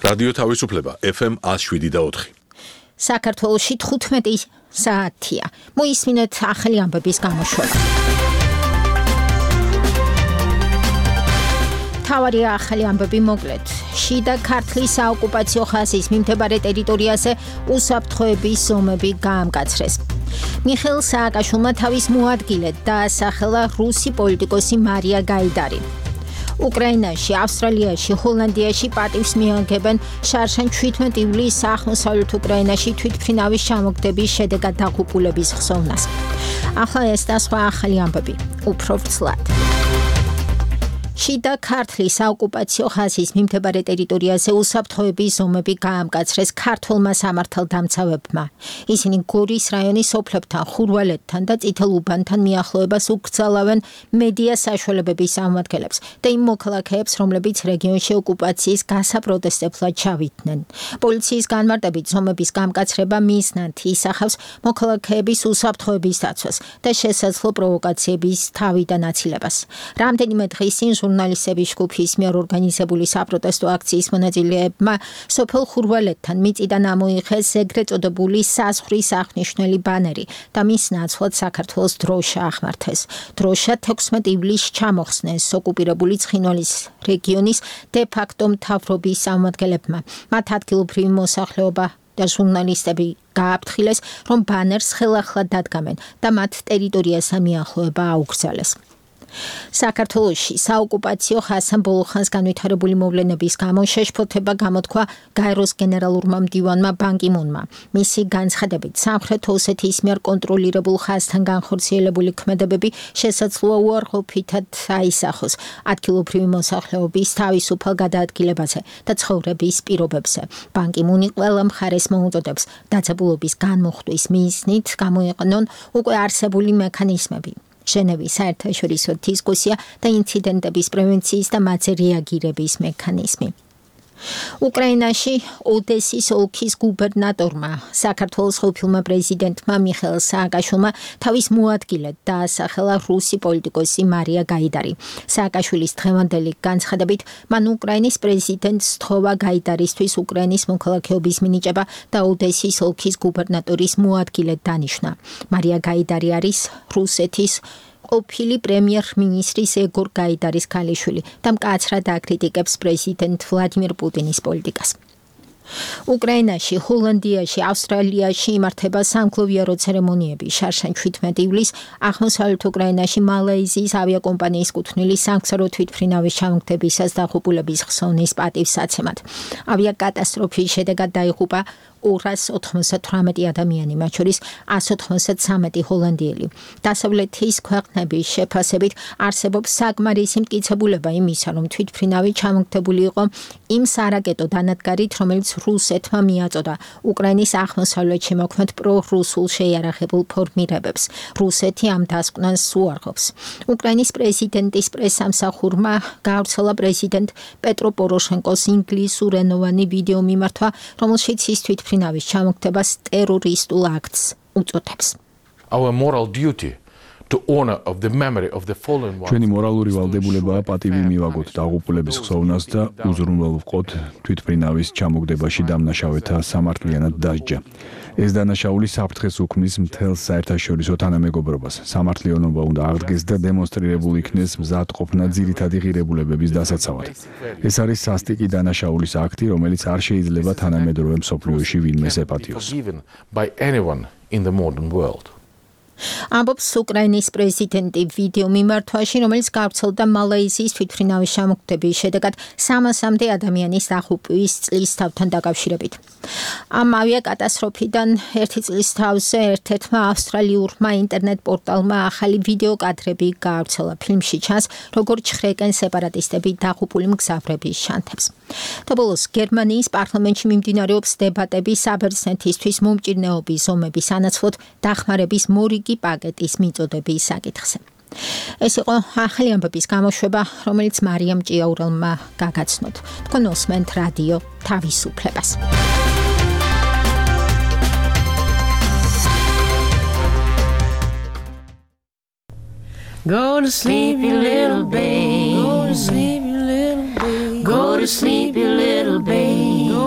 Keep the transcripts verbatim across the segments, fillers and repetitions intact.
რადიო თავისუფლება F M one oh seven და four. საქართველოში თხუთმეტი საათია. მოისმინეთ ახალი ამბების გამოშვება. თავარია ახალი ამბები მოკლედ. შიდა ქართლის საოკუპაციო ხაზის მიმდებარე ტერიტორიაზე უსაფრთხოების ზომები გაამკაცრეს. მიხეილ სააკაშვილმა თავის მოადგილედ დაასახელა რუსი პოლიტიკოსი მარია გაიდარი. უკრაინაში, ავსტრალიაში, ჰოლანდიაში პატივს მიაგებენ შარშან seventeen ივლისს აღმოსავლეთ უკრაინაში თვითმფრინავის ჩამოგდების შედეგად დაღუპულების ხსოვნას. ახლა ეს და სხვა ახალი ამბები. უფრო ვრცლად. შიდა ქართლის საოკუპაციო ხაზის მიმდებარე ტერიტორიაზე უსაფრთხოების ზომები გაამკაცრეს ქართველმა სამართალდამცავებმა. ისინი გორის რაიონის სოფლებთან, ხურვალეთთან და წითელუბანთან მიახლოებას უკრძალავენ მედია საშუალებების წარმომადგენლებს და იმ მოქალაქეებს, რომლებიც რეგიონში ოკუპაციის გასაპროტესტებლად ჩავიდნენ. პოლიციის განმარტებით ზომების გამკაცრება მიზნად ისახავს მოქალაქეების უსაფრთხოების დაცვას და შესაძლო პროვოკაციების თავიდან აცილებას. რამდენიმე დღის წინ ჟურნალისტების ჯგუფის მიერ ორგანიზებული საპროტესტო აქციის მონაწილეებმა სოფელ ხურვალეთთან მიწიდან ამოიღეს ეგრეთ წოდებული საზღვრის აღნიშნული ბანერი და მის ნაცვლად საქართველოს დროშა ახმართეს. დროშა თექვსმეტი ივლისს ჩამოხსნეს ოკუპირებული ცხინვალის რეგიონის დე-ფაქტო მთავრობის წარმომადგენლებმა. მათ ადგილობრივი მოსახლეობა და ჟურნალისტები გააფრთხილეს, რომ ბანერს ხელახლად დადგამენ და მათ ტერიტორიასთან მიახლოება აუკრძალეს. საქართველოში საოკუპაციო ხაზთან ბოლო ხანს განვითარებული მოვლენების გამო შეშფოთება გამოთქვა გაეროს გენერალურმა მდივანმა ბან კი მუნმა. მისი განცხადებით, სამხრეთ ოსეთის მიერ კონტროლირებულ ხაზთან განხორციელებული ქმედებები შესაძლოა უარყოფითად აისახოს ადგილობრივი მოსახლეობის თავისუფალ გადაადგილებაზე და ცხოვრების პირობებზე. ბან კი მუნი ყველა მხარეს მოუწოდებს დაძაბულობის განმუხტვის მიზნით გამოიყენონ უკვე არსებული მექანიზმები. ჟენევის საერთაშორისო დისკუსია და ინციდენტების პრევენციის და მათზე რეაგირების მექანიზმი. უკრაინაში ოდესის ოლქის გუბერნატორმა საქართველოს ყოფილმა პრეზიდენტმა მიხეილ სააკაშვილმა თავის მოადგილედ დაასახელა რუსი პოლიტიკოსი მარია გაიდარი. სააკაშვილის დღევანდელი განცხადებით, მან უკრაინის პრეზიდენტს სთხოვა გაიდარისთვის უკრაინის მოქალაქეობის მინიჭება და ოდესის ოლქის გუბერნატორის მოადგილედ დანიშნა. მარია გაიდარი არის რუსეთის ყოფილი პრემიერ-მინისტრის ეგორ გაიდარის ქალიშვილი და მკაცრად აკრიტიკებს პრეზიდენტ ვლადიმირ პუტინის პოლიტიკას. უკრაინაში, ჰოლანდიაში, ავსტრალიაში იმართება სამგლოვიარო ცერემონიები. შარშან seventeen ივლისს აღმოსავლეთ უკრაინაში მალაიზიის ავიაკომპანიის კუთვნილი სამგზავრო თვითმფრინავის ჩამოგდებისას დაღუპულების ხსოვნის პატივსაცემად. ავიაკატასტროფის შედეგად დაიღუპა ორას ოთხმოცდათვრამეტი ადამიანი, მათ შორის one ოცდათვრამეტი ჰოლანდიელი. დასავლეთის ქვეყნების შეფასებით არსებობს საკმარისი მტკიცებულება იმისა, რომ თვითმფრინავი ჩამოგდებული იყო იმ სარაკეტო დანადგარით, რომელიც რუსეთმა მიაწოდა უკრაინის აღმოსავლეთში მოქმედ პრო-რუსულ შეიარაღებულ ფორმირებებს. რუსეთი ამ დასკვნას უარყოფს. უკრაინის პრეზიდენტის პრესსამსახურმა გაავრცელა პრეზიდენტ პეტრო პოროშენკოს ინგლისურენოვანი ვიდეო მიმართვა, რომელშიც ის თვითმფრინავის ჩამოგდებას ტერორისტულ აქტს უწოდებს. Our moral duty to honor of the memory of the fallen ones. ჩვენი მორალური ვალდებულებაა პატივი მივაგოთ დაღუპულების ხსოვნას და უზრუნველყოთ თვითმფრინავის ჩამოგდებაში დამნაშავეთა სამართლიანად დასჯა. ეს დანაშაული საფრთხეს უქმნის მთელ საერთაშორისო თანამეგობრობას. სამართლიანობა უნდა აღდგეს და დემონსტრირებულ იქნეს მზადყოფნა ძირითადი ღირებულებების დასაცავად. ეს არის სასტიკი დანაშაულის აქტი, რომელიც არ შეიძლება თანამედროვე მსოფლიოში ვინმეს ეპატიოს. By anyone in the modern world. ამბობს უკრაინის პრეზიდენტი ვიდეო მიმართვაში, რომელიც გავრცელდა მალაიზიის თვითმფრინავის ჩამოგდების შედეგად სამასამდე ადამიანის დაღუპვის წლისთავთან დაკავშირებით. ამ ავიაკატასტროფიდან ერთი წლის თავზე ერთ-ერთმა ავსტრალიურმა ინტერნეტ პორტალმა ახალი ვიდეო კადრები გაავრცელა. ფილმში ჩანს, როგორ ჩხრეკენ სეპარატისტები დაღუპული მგზავრების შანთებს. და ბოლოს გერმანიის პარლამენტში მიმდინარეობს დებატები საბერძნეთისთვის მომჭირნეობის ზომების ანაცვლოდ დახმარების მორიგი პაკეტის მიწოდების საკითხზე. ეს იყო ახალი ამბების გამოშვება, რომელიც მარიამ ჭიაურელმა გაგაცნოთ. თქვენ უსმენთ რადიო თავისუფლებას. Go to sleep, you little babe. Go to sleep, you little babe. Go to sleep, you little babe.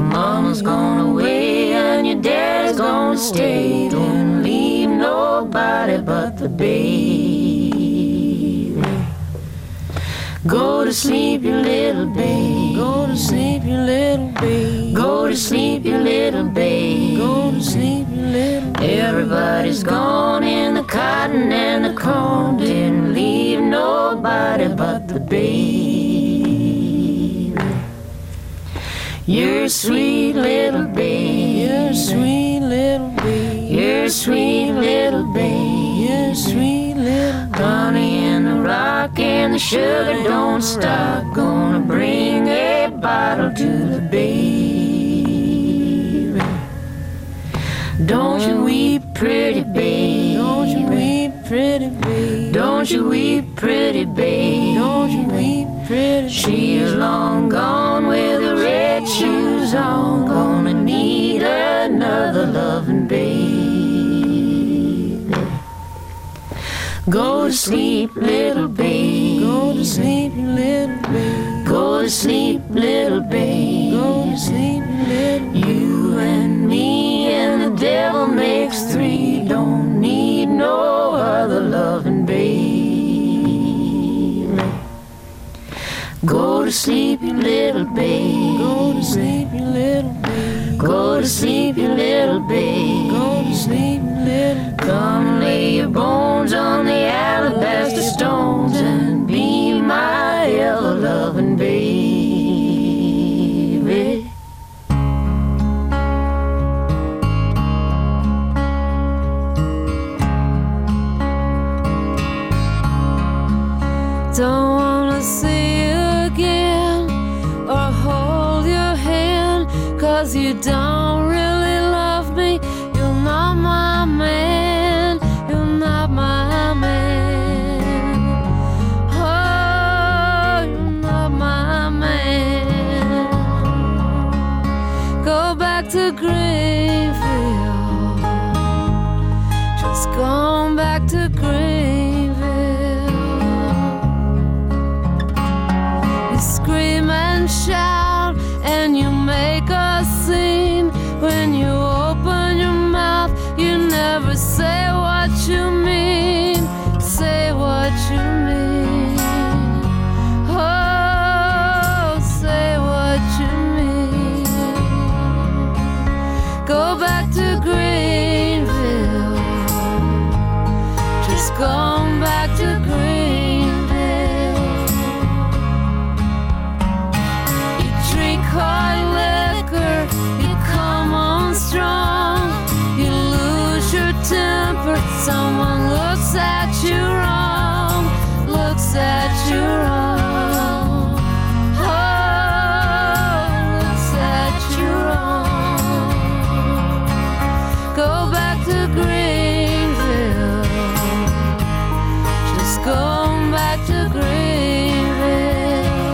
mama's gone away and your dad's gonna stay. Don't leave nobody but the baby. Go to sleep, you little babe. Go to sleep, you little babe. Go to sleep, you little babe. Go to sleep, you little babe. Everybody's gone in the cotton and the corn. Didn't leave nobody but the baby. You're a sweet little babe. You're a sweet little babe. You're a sweet little babe. You're a sweet little babe. Honey in the rock and the sugar don't stop. Gonna bring a bottle to the baby. Don't you weep, pretty babe. Don't you weep, pretty babe. Don't you weep, pretty babe. Don't you weep, pretty babe. She is long gone with the red shoes on. Gonna need another loving baby. Go to sleep, little babe. Go to sleep, little babe. Go to sleep, little babe. Go to sleep, little babe. You and me and the devil makes three. Don't need no other loving babe. Go to sleep, you little babe. Go to sleep, you little babe. Go to sleep, you little babe. Go to sleep, you little babe. Come lay your bones on the alabaster stones and be my ever loving baby. Don't wanna see you again or hold your hand, 'cause you don't really love me. You're not my man. You're not my man. Oh, you're not my man. Go back to Greenville. Just going back to Greenville. You scream and shout and you make a scene. When you open your mouth, you never say what you mean. Say what you mean. Oh, say what you mean. Go back to Greenville. Just going back to Greenville. You drink hard liquor, you come on strong, you lose your temper. Someone looks at you wrong, looks at you wrong. Oh, looks at you wrong. Go back to Greenville. Just going back to Greenville.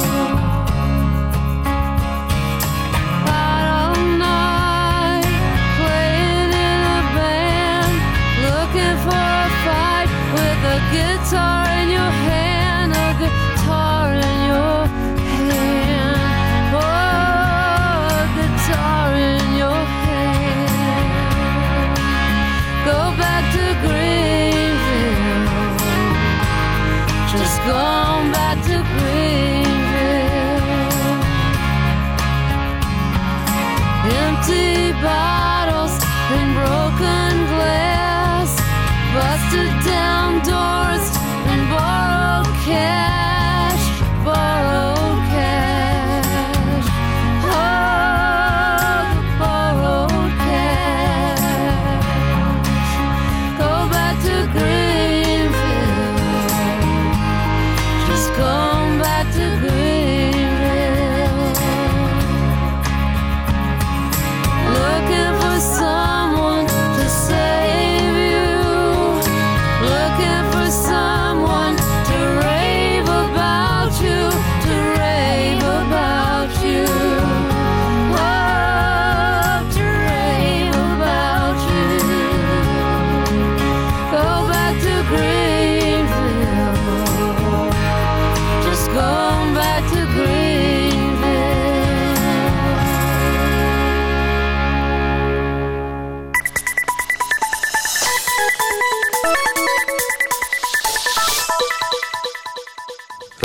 Out all night, playing in a band, looking for a fight with a guitar in your hand, a guitar in your hand. Oh, a guitar in your hand. Go back to Greenville. Just going back to Greenville. Empty bottles and broken glass, busted down doors and borrowed cash, borrowed cash. Oh, the borrowed cash. Go back to Greenville. Just going back to Greenville. Looking for someone to save you. Looking for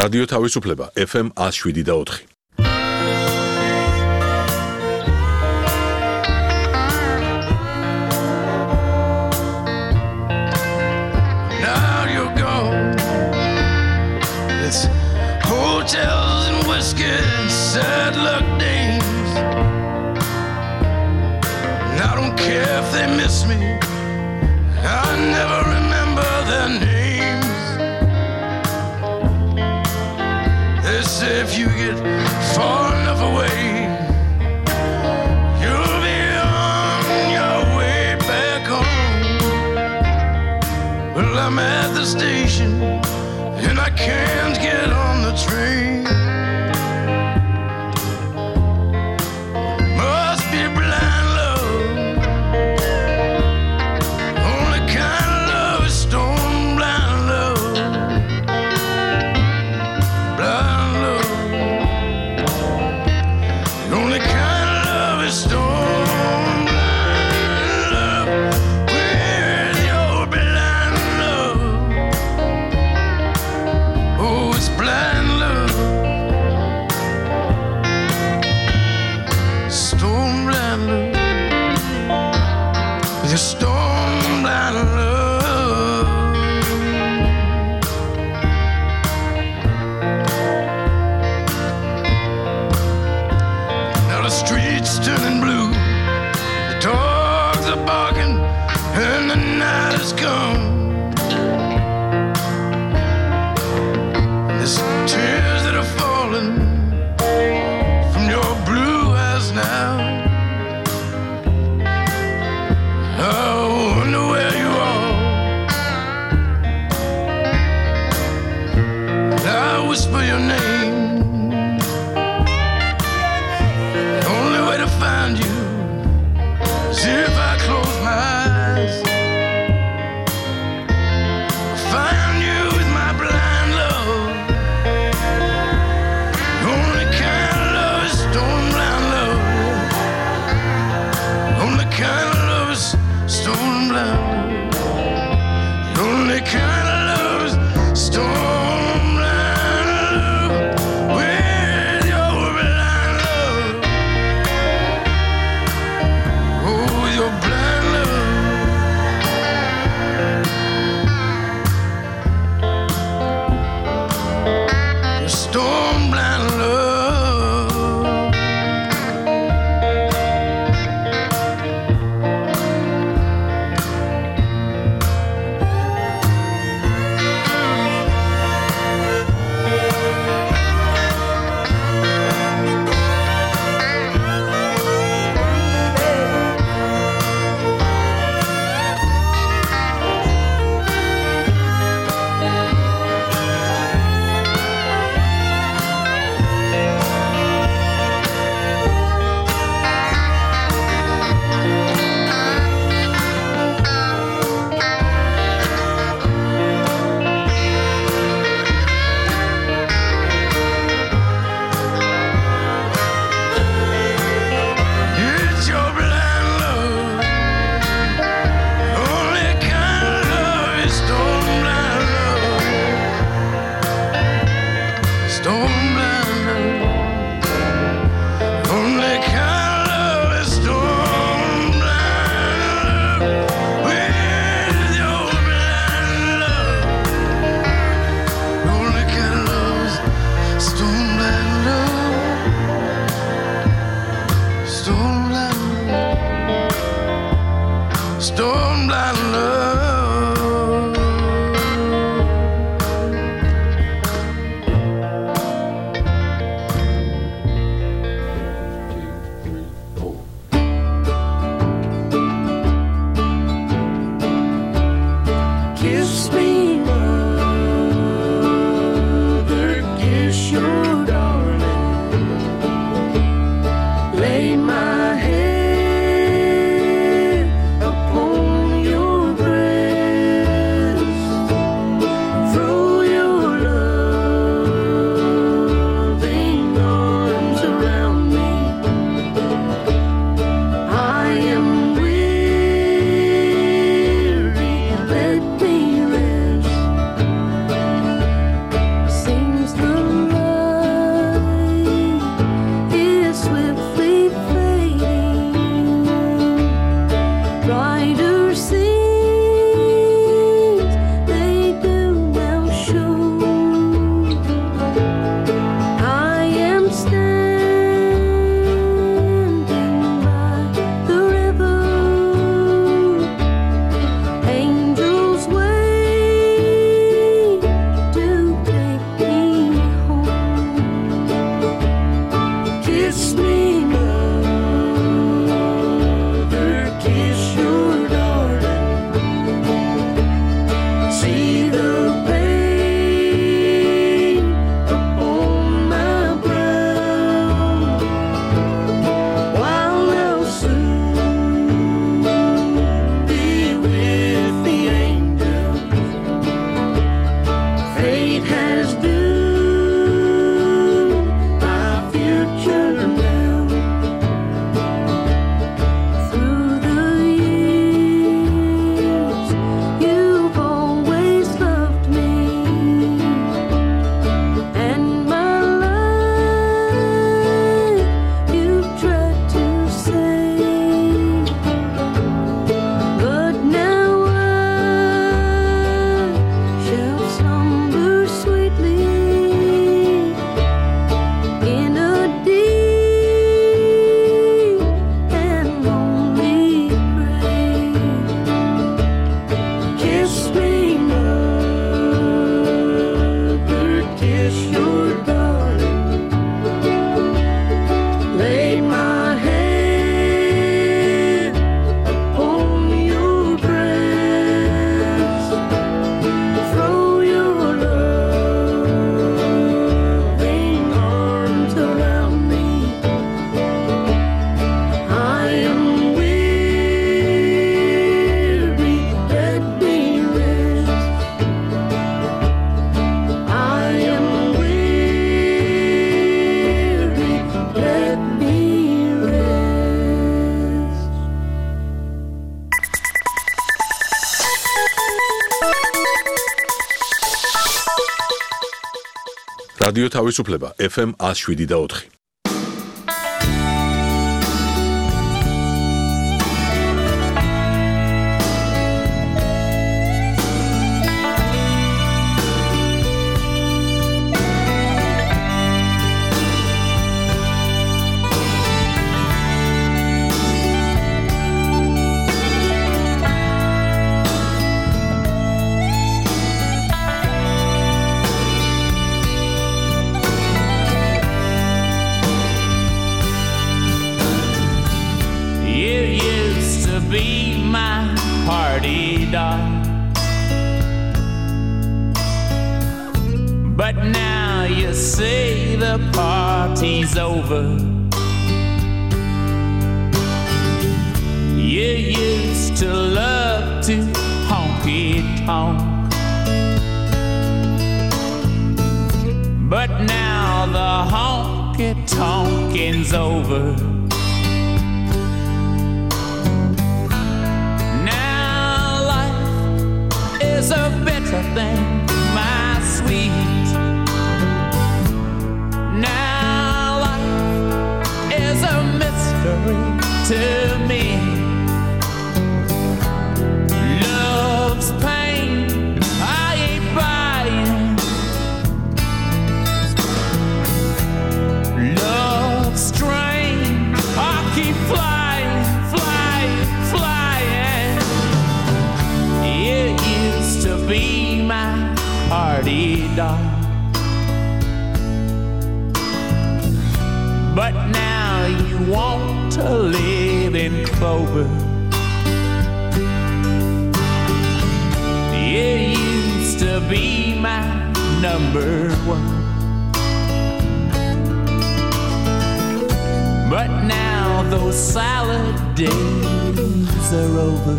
რადიო თავისუფლება F M one oh seven და four. Now you're gone. It's hotels and whiskey and sad luck days. And I don't care if they miss me. I never remember their names. They say if you get far enough away, you'll be on your way back home. Well, I'm at the station and I can't get on the train. Must be blind love. Only kind of love is stone blind love. Blind love. The only kind of love is stone blind love. Where's your blind love? Oh, it's blind love. Stone blind love. With your stone blind love. Now the streets turning blue. The dogs are barking and the night has come. There's tears that are falling from your blue eyes now. I wonder where you are. I whisper your name. The only way to find you is if I close my eyes. Find you with my blind love. The only kind of love is stone blind love. The only kind of love is stone blind love. The only kind of love is stone blind love. With your blind love. Oh, with your blind love. Your stone blind love. It's your blind love. Only kind of love is stone blind love. Stone blind love. Only kind of love is stone blind love. With your blind love. Only kind of love is stone blind love. Stone blind love. Stone blind love. Kiss me, mother, kiss your darling. Lay my head upon your breast. Throw your loving arms around me. I am weary, let me rest. რადიო თავისუფლება ეფ ემ one oh seven და four. But now you say the party's over. You used to love to honky-tonk, but now the honky-tonking's over. Now life is a better thing, my sweet. To me, love's pain, I ain't buying. Love's strain, I keep flying, flying, flying. You used to be my party doll, but now you won't to live in clover. You used to be my number one, but now those salad days are over.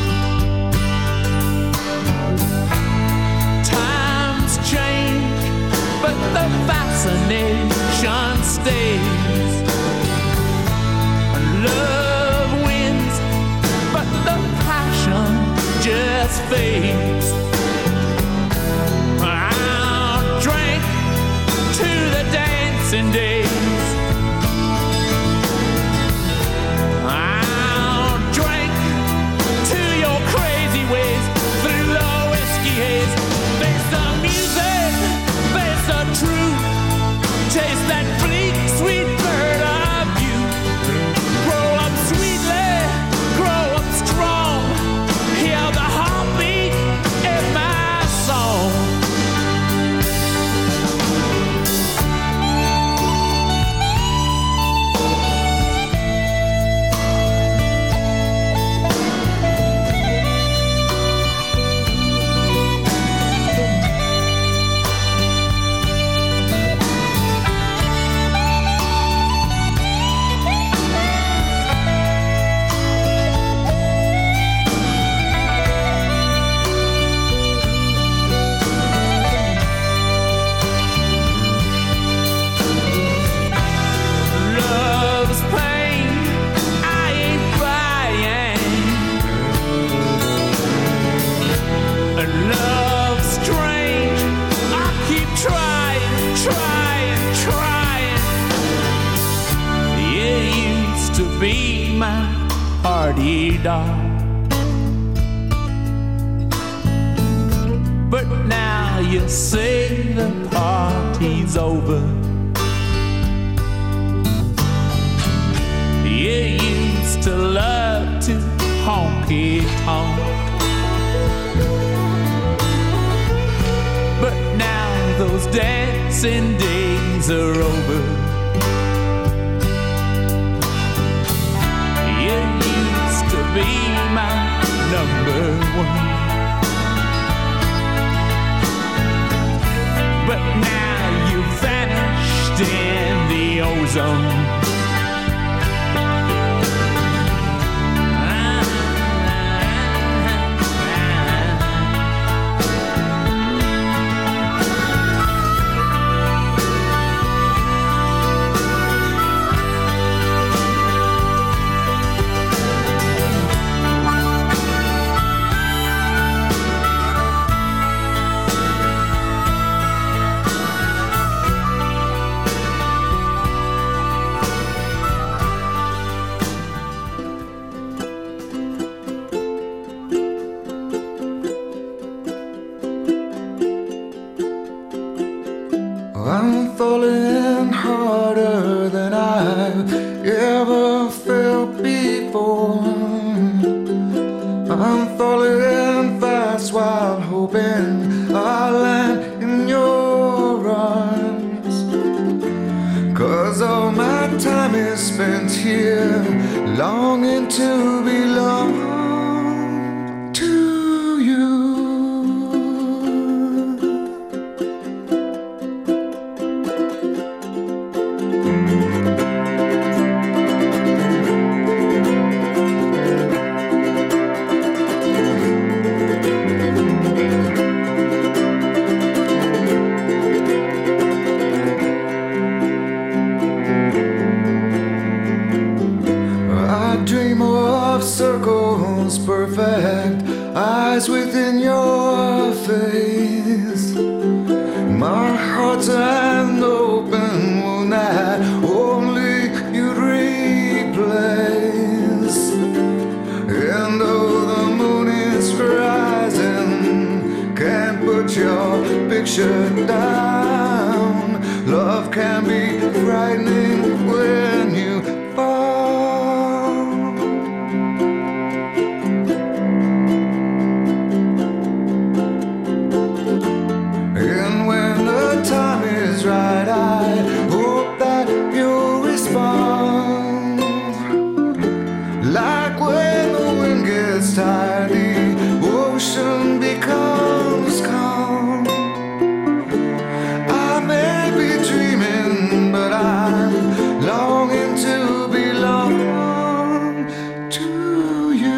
Times change, but the fascination stays. Love wins, but the passion just fades. I'll drink to the dancing days. I'll drink to your crazy ways through the whiskey haze. Face the music, face the truth. Taste that bleak, sweet bird of you. Grow up sweetly, grow up strong. Hear the heartbeat in my song. Love's pain, I ain't buying. And love's strange, I keep trying, trying, trying. You used to be my party doll, but now you say the party's over. You used to love to honky-tonk, but now those dancing days are over. You used to be my number one, but now you vanished in the ozone. I'm falling harder than I've ever felt before. I'm falling fast while hoping I'll land in your arms. 'Cause all my time is spent here, longing to belong to you. Circles perfect, eyes within your face. My heart's an open wound that only you'd replace. And though the moon is rising, can't put your picture down. Love can be frightening when you right, I hope that you'll respond. Like when the wind gets tired, the ocean becomes calm. I may be dreaming, but I'm longing to belong to you.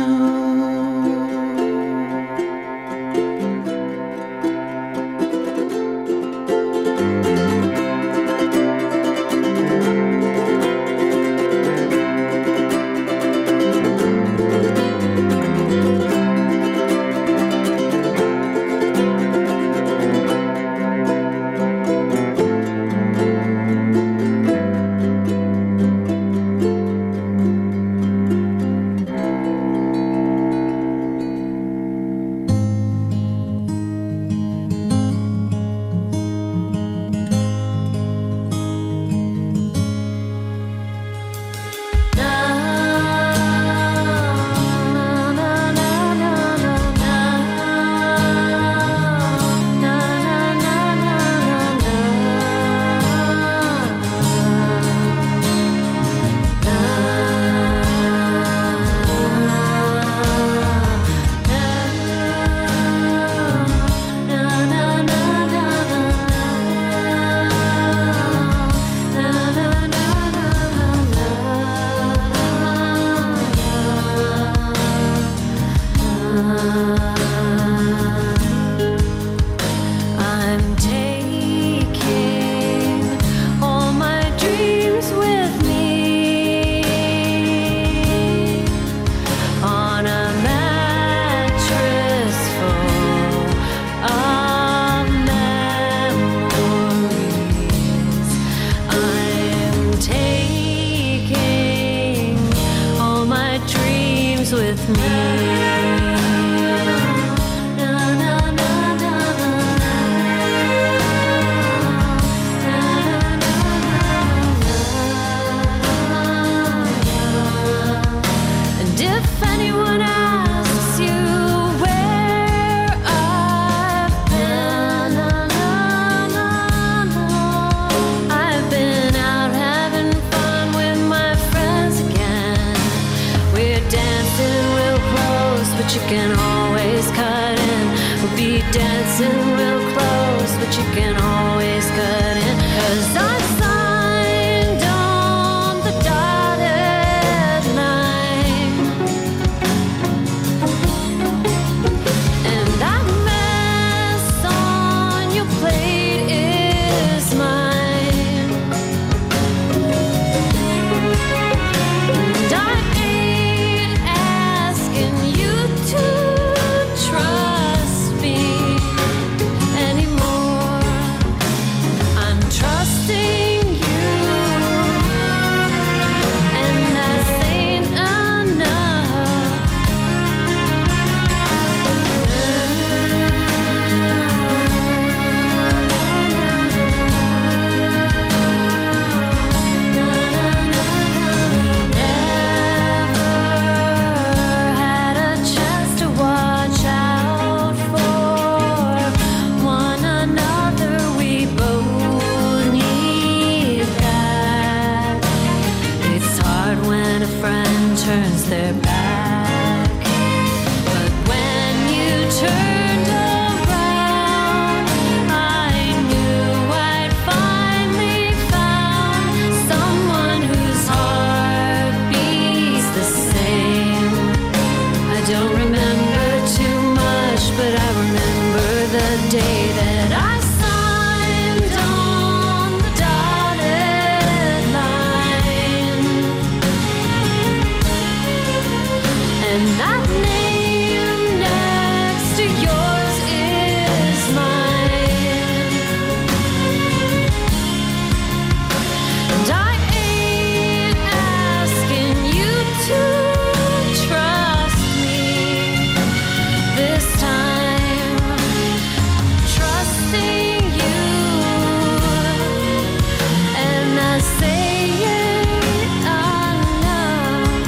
With me. And if anyone asks you where I've been, I've been out having fun with my friends again. We're dancing real close, but you can always cut in. We'll be dancing real close, but you can always cut in. 'Cause I signed on the dotted line, and that mess on your plate is mine. And I ain't asking you to trust me anymore. I'm trusting that I signed on the dotted line, and that name next to yours is mine. And I ain't asking you to trust me this time. I'm trusting you, and I say it enough.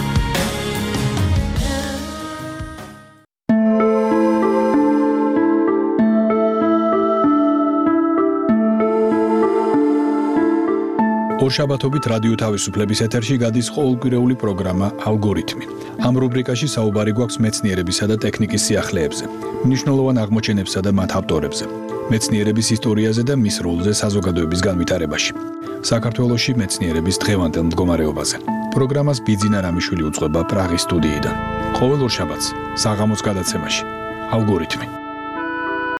ორშაბათობით რადიო თავისუფლების ეთერში გადის ყოველკვირეული პროგრამა ალგორითმი. ამ რუბრიკაში საუბარი გვაქვს მეცნიერებისა და ტექნიკის სიახლეებზე, მნიშვნელოვან აღმოჩენებსა და მათ ავტორებზე, მეცნიერების ისტორიაზე და მის როლზე საზოგადოების განვითარებაში. საქართველოში მეცნიერების დღევანდელ მდგომარეობაზე. პროგრამას ბიძინა რამიშვილი უძღვება პრაღის სტუდიიდან. ყოველ ორშაბათს საღამოს გადაცემაში ალგორითმი.